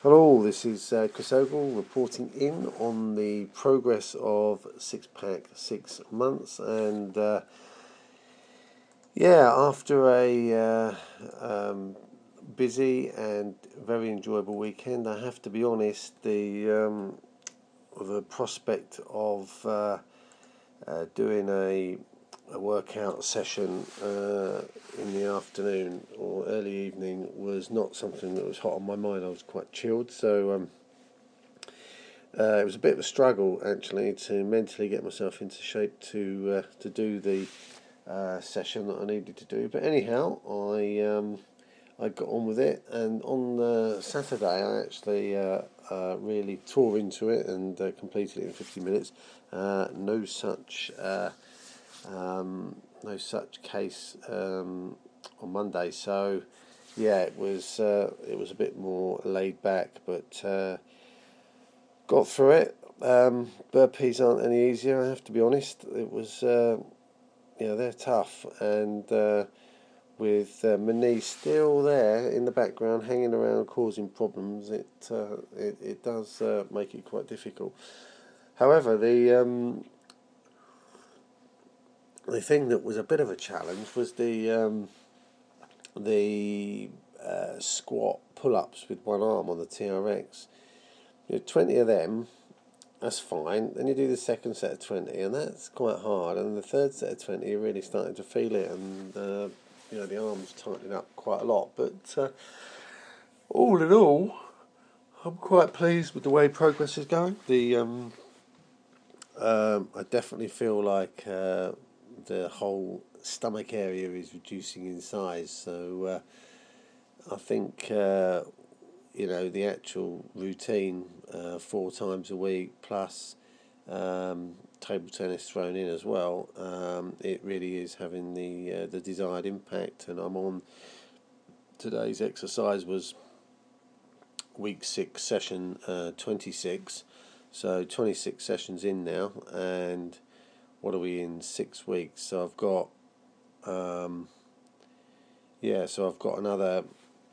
Hello, this is Chris Ogle reporting in on the progress of Six Pack 6 months, and after a busy and very enjoyable weekend, I have to be honest, the prospect of doing a workout session in the afternoon or early evening was not something that was hot on my mind. I was quite chilled, so it was a bit of a struggle actually to mentally get myself into shape to do the session that I needed to do. But anyhow, I got on with it, and on Saturday I actually really tore into it and completed it in 50 minutes. No such case on Monday. So it was a bit more laid back, but got through it. Burpees aren't any easier, I have to be honest. It was they're tough, and with my knee still there in the background, hanging around, causing problems, it does make it quite difficult. However, the thing that was a bit of a challenge was the squat pull-ups with one arm on the TRX. 20 of them, that's fine. Then you do the second set of 20, and that's quite hard. And the third set of 20, you're really starting to feel it, and the arms tightening up quite a lot. But all in all, I'm quite pleased with the way progress is going. I definitely feel like the whole stomach area is reducing in size. So I think the actual routine 4 times a week plus table tennis thrown in as well. It really is having the desired impact, and I'm on today's exercise was week 6 session 26. So 26 sessions in now, and what are we in 6 weeks? So I've got I've got another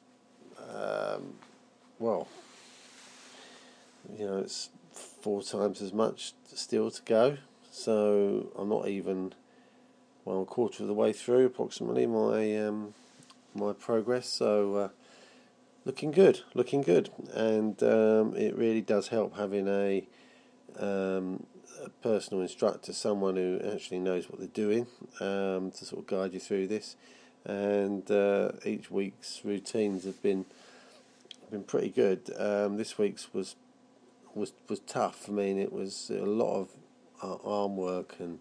it's 4 times as much still to go. So I'm not even 1/4 of the way through approximately my progress. So looking good, and it really does help having a personal instructor, someone who actually knows what they're doing, to sort of guide you through this. And each week's routines have been pretty good. This week's was tough. I mean, it was a lot of arm work and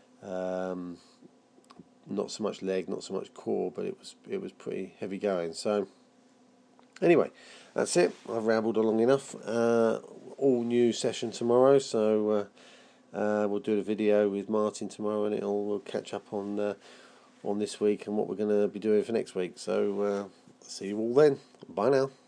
not so much leg, not so much core, but it was pretty heavy going. So anyway, that's it. I've rambled on long enough. All new session tomorrow, so we'll do a video with Martin tomorrow, and we'll catch up on this week and what we're going to be doing for next week. So see you all then. Bye now.